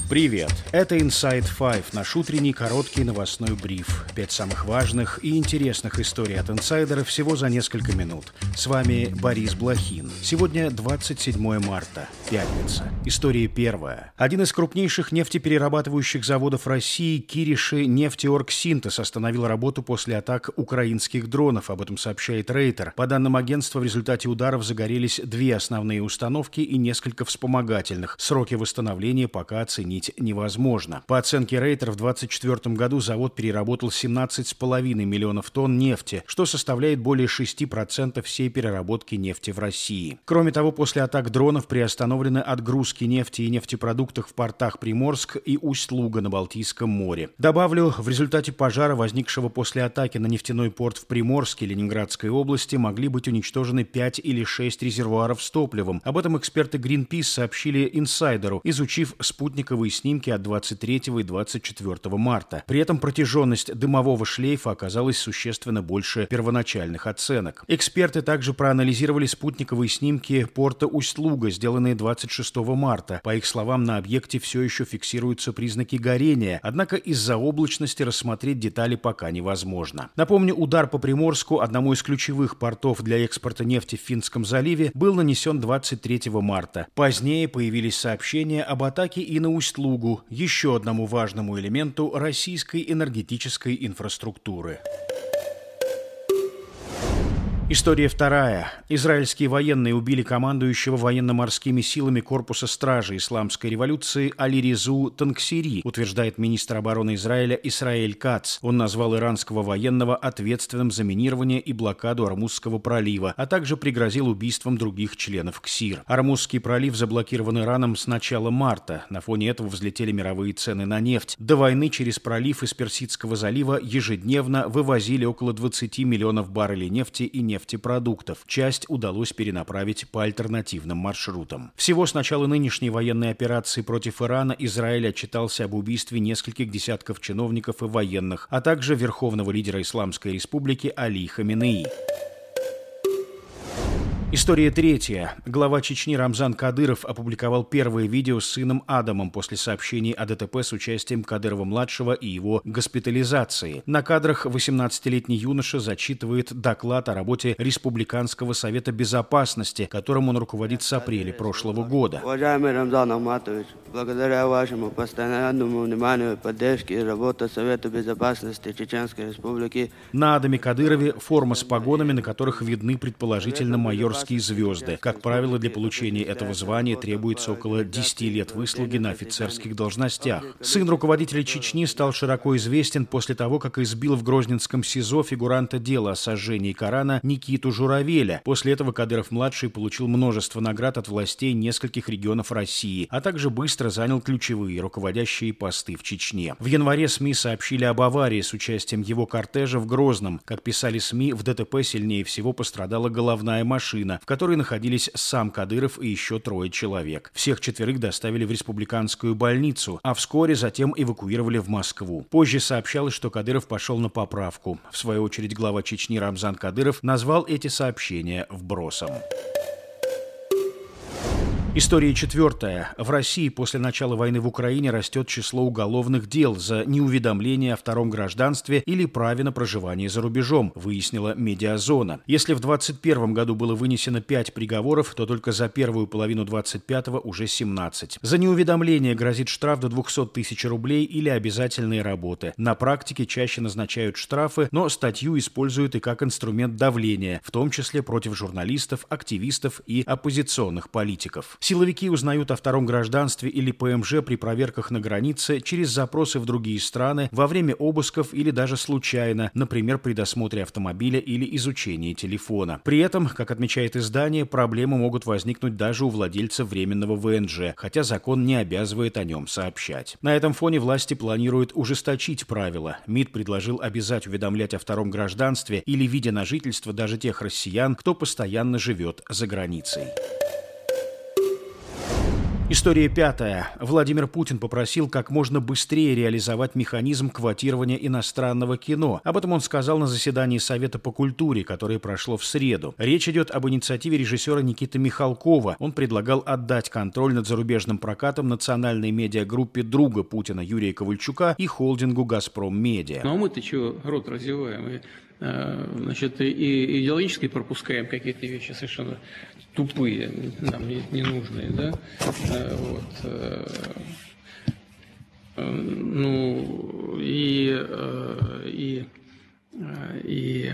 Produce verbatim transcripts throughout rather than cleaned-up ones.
Привет! Это Inside пять, наш утренний короткий новостной бриф. Пять самых важных и интересных историй от инсайдера всего за несколько минут. С вами Борис Блохин. Сегодня двадцать седьмое марта, пятница. История первая. Один из крупнейших нефтеперерабатывающих заводов России, Кириши Нефтеоргсинтез, остановил работу после атак украинских дронов. Об этом сообщает Рейтер. По данным агентства, в результате ударов загорелись две основные установки и несколько вспомогательных. Сроки восстановления пока оценить невозможно. По оценке Рейтер, в двадцать четвёртом году завод переработал семнадцать с половиной миллионов тонн нефти, что составляет более шести процентов всей переработки нефти в России. Кроме того, после атак дронов приостановлены отгрузки нефти и нефтепродуктов в портах Приморск и Усть-Луга на Балтийском море. Добавлю, в результате пожара, возникшего после атаки на нефтяной порт в Приморске Ленинградской области, могли быть уничтожены пять или шесть резервуаров с топливом. Об этом эксперты Greenpeace сообщили инсайдеру, изучив спутниковые снимки от двадцать третьего и двадцать четвёртого марта. При этом протяженность дымового шлейфа оказалась существенно больше первоначальных оценок. Эксперты также проанализировали спутниковые снимки порта Усть-Луга, сделанные двадцать шестого марта. По их словам, на объекте все еще фиксируются признаки горения, однако из-за облачности рассмотреть детали пока невозможно. Напомню, удар по Приморску, одному из ключевых портов для экспорта нефти в Финском заливе, был нанесен двадцать третьего марта. Позднее появились сообщения об атаке и на Усть-Лугу, еще одному важному элементу российской энергетической инфраструктуры. История вторая. Израильские военные убили командующего военно-морскими силами корпуса стражи исламской революции Али-Резу Танксири, утверждает министр обороны Израиля Исраэль Кац. Он назвал иранского военного ответственным за минирование и блокаду Ормузского пролива, а также пригрозил убийством других членов КСИР. Ормузский пролив заблокирован Ираном с начала марта. На фоне этого взлетели мировые цены на нефть. До войны через пролив из Персидского залива ежедневно вывозили около двадцати миллионов баррелей нефти и нефти. нефтепродуктов. Часть удалось перенаправить по альтернативным маршрутам. Всего с начала нынешней военной операции против Ирана Израиль отчитался об убийстве нескольких десятков чиновников и военных, а также верховного лидера Исламской Республики Али Хаменеи. История третья. Глава Чечни Рамзан Кадыров опубликовал первое видео с сыном Адамом после сообщений о ДТП с участием Кадырова-младшего и его госпитализации. На кадрах восемнадцатилетний юноша зачитывает доклад о работе Республиканского совета безопасности, которым он руководит с апреля прошлого года. Уважаемый Рамзан Ахматович, благодаря вашему постоянному вниманию, поддержке и работе Совета безопасности Чеченской Республики. На Адаме Кадырове форма с погонами, на которых видны предположительно майорские звезды. Как правило, для получения этого звания требуется около десяти лет выслуги на офицерских должностях. Сын руководителя Чечни стал широко известен после того, как избил в Грозненском СИЗО фигуранта дела о сожжении Корана Никиту Журавеля. После этого Кадыров-младший получил множество наград от властей нескольких регионов России, а также быстро занял ключевые руководящие посты в Чечне. В январе СМИ сообщили об аварии с участием его кортежа в Грозном. Как писали СМИ, в ДТП сильнее всего пострадала головная машина, в которой находились сам Кадыров и еще трое человек. Всех четверых доставили в республиканскую больницу, а вскоре затем эвакуировали в Москву. Позже сообщалось, что Кадыров пошел на поправку. В свою очередь, глава Чечни Рамзан Кадыров назвал эти сообщения вбросом. История четвертая. В России после начала войны в Украине растет число уголовных дел за неуведомление о втором гражданстве или праве на проживание за рубежом, выяснила Медиазона. Если в двадцать первом году было вынесено пять приговоров, то только за первую половину двадцать пятого уже семнадцать. За неуведомление грозит штраф до двухсот тысяч рублей или обязательные работы. На практике чаще назначают штрафы, но статью используют и как инструмент давления, в том числе против журналистов, активистов и оппозиционных политиков. Силовики узнают о втором гражданстве или ПМЖ при проверках на границе через запросы в другие страны, во время обысков или даже случайно, например, при досмотре автомобиля или изучении телефона. При этом, как отмечает издание, проблемы могут возникнуть даже у владельца временного ВНЖ, хотя закон не обязывает о нем сообщать. На этом фоне власти планируют ужесточить правила. МИД предложил обязать уведомлять о втором гражданстве или виде на жительство даже тех россиян, кто постоянно живет за границей. История пятая. Владимир Путин попросил как можно быстрее реализовать механизм квотирования иностранного кино. Об этом он сказал на заседании Совета по культуре, которое прошло в среду. Речь идет об инициативе режиссера Никиты Михалкова. Он предлагал отдать контроль над зарубежным прокатом национальной медиагруппе друга Путина Юрия Ковальчука и холдингу «Газпром Медиа». Ну а мы-то чего рот разеваем? И, значит, и идеологически пропускаем какие-то вещи совершенно тупые, нам не, не нужные, да? Вот. Ну, и, и, и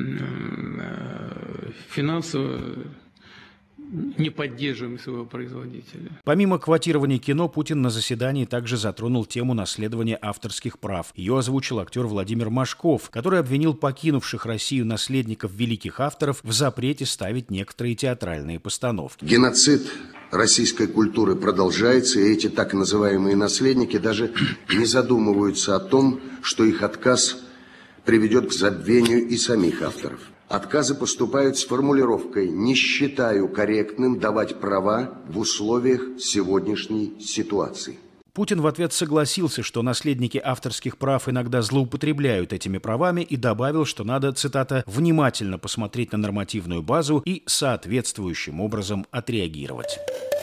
финансово не поддерживаем своего производителя. Помимо квотирования кино, Путин на заседании также затронул тему наследования авторских прав. Ее озвучил актер Владимир Машков, который обвинил покинувших Россию наследников великих авторов в запрете ставить некоторые театральные постановки. Геноцид российской культуры продолжается, и эти так называемые наследники даже не задумываются о том, что их отказ приведет к забвению и самих авторов. Отказы поступают с формулировкой «не считаю корректным давать права в условиях сегодняшней ситуации». Путин в ответ согласился, что наследники авторских прав иногда злоупотребляют этими правами, и добавил, что надо, цитата, «внимательно посмотреть на нормативную базу и соответствующим образом отреагировать».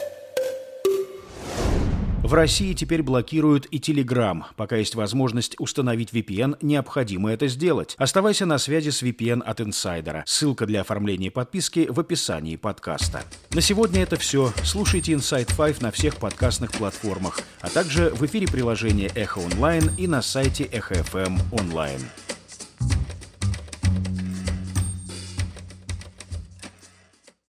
В России теперь блокируют и Telegram. Пока есть возможность установить ви пи эн, необходимо это сделать. Оставайся на связи с ви пи эн от инсайдера. Ссылка для оформления подписки в описании подкаста. На сегодня это все. Слушайте Inside пять на всех подкастных платформах, а также в эфире приложения Эхо Онлайн и на сайте Эхо эф эм онлайн.